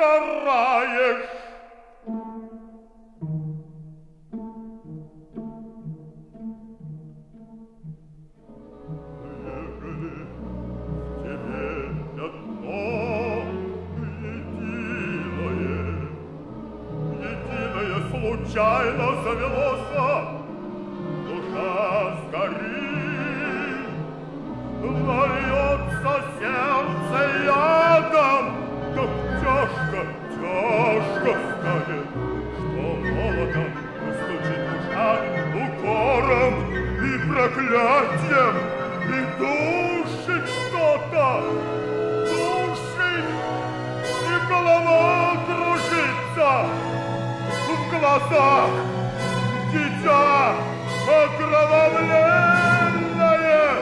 караешь. Случайно завелося, душа сгорит, нальется сердце ядом, так тяжко, тяжко станет, что молотом стучит душа укором и проклятием, и душит что-то, душит, и голова кружится. В глазах дитя окровавленное.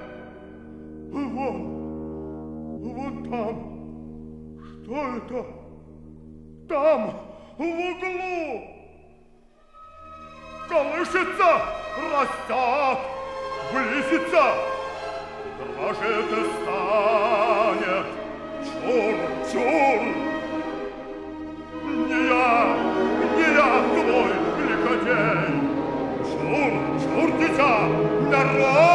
Вон там. Что это? Там, в углу. Колышется, растет, близится. Дрожит и станет. Чур, чур. Не я твой лиходей. Чур, чур, дитя, народ!